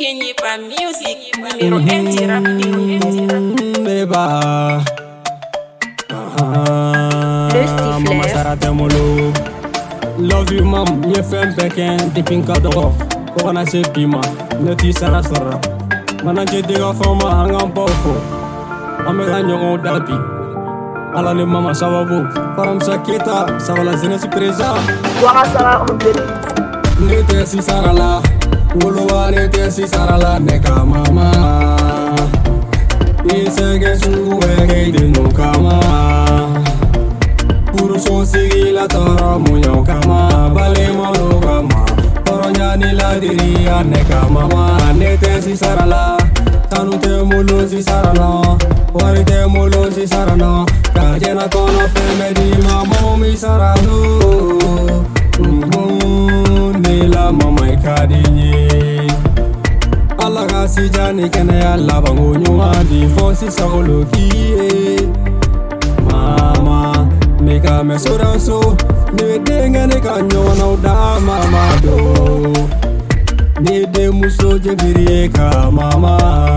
Kenny Pan Music, numero 1 rap Beba Le Stifler. Mama Sarate Molo. Love you mam, ye fem peken dipin kadoro. Kokana se bima, neti sara sara. Mana je diga fama hangam pofo. Amega nyongo dapi. Ala ni mama sababu. Faram sakita, sabala zinesi presa. Waka Sara on the Nete si sarala. Wolowa nete si sarala neka mama. Isege suwege de no kama. Puro so sigi la toro muño kama. Bale molo kama. Toro ni la diria neka mama. Nete si sarala. Tanu te mulo si sarala. Wari te mulo si sarala. Kajena kono feme di mama mi saralo. Nila mama ikadinye. Allah ka si jani kene ya labango nyuma di fosi sagolo kiye. Mama meka me soranso ne denga ne ka nyona uda mama do. Ne de muso jebiri ka mama.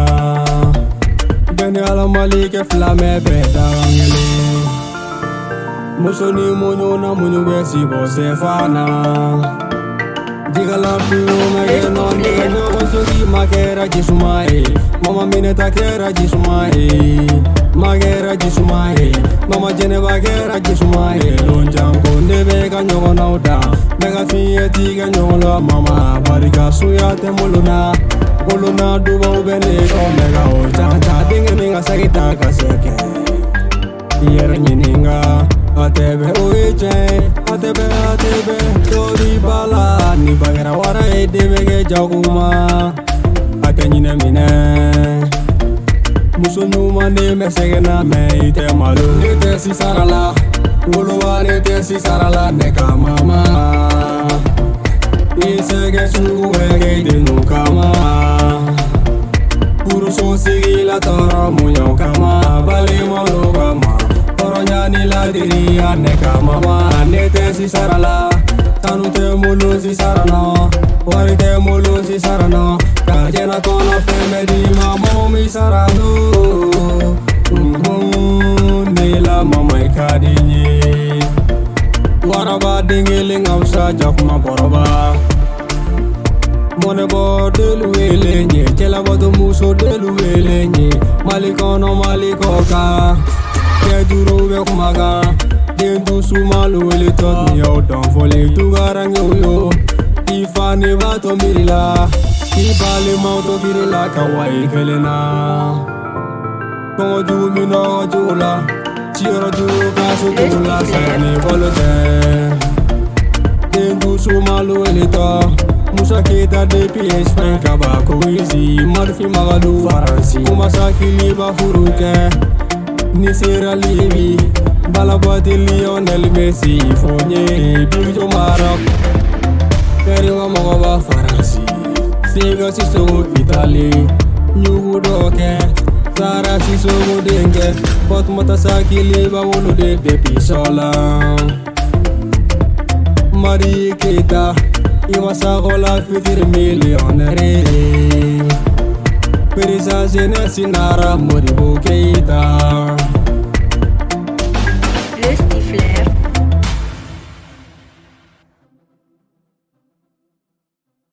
Bene ala malike flame beda ngele. Muso ni munyo na munyo besi bo sefana. Digala fiyo mege non diga nyogo sogi magera jisumae. Mama mineta kera jisumae. Magera jisumae. Mama jene bagera jisumae. Lonjango ndebe ka nyogo nauda. Mega fiye tiga nyogo la mama. Barika suya te muluna. Muluna duba ubene ko mega o chanta. Dinga ninga sagita kaseke. Yera nyininga. Atebe oeche, atebe, dori bala, ni bagera wara edebe jaguma, atanyine mine, muso nyuma ne mesege na me ite malu, nete si sarala, wolowa nete si sarala neka mama, isege suwege de nukama, puro so sigi la toro muño kama, bali molo kama. Ni la diria neka mama. Nete si sarala. Tanu te mulu si sarano. Wari te mulu si sarano. Kajena kono feme di mama mi sarano. Nila mama ikadinye. Waraba dingiling ausa jakuma boroba. Mone bo delu elenye. Chela bodo muso delu elenye. Malikono malikoka. Duro be kumaga dendu sumalu ele tot ni o don fole tu garang yo ifani ba to mirila ibale ma to birila kawai kelena ko ju mi no jula chiro ju ka su jula sane bolote dendu sumalu ele to musa kita de ps pen kaba ko easy marfi magalu faransi kuma sakili ba furuke ni sera libi balabati Lionel Messi fonye bijo Maroc peri wa moba Faransi siga siso Italy nyugu doke Zara siso denge bot mata sakili ba wolo de pisola Marie Keita imasa gola fitir millionnaire Perisa jeunesse nara Modibo Keita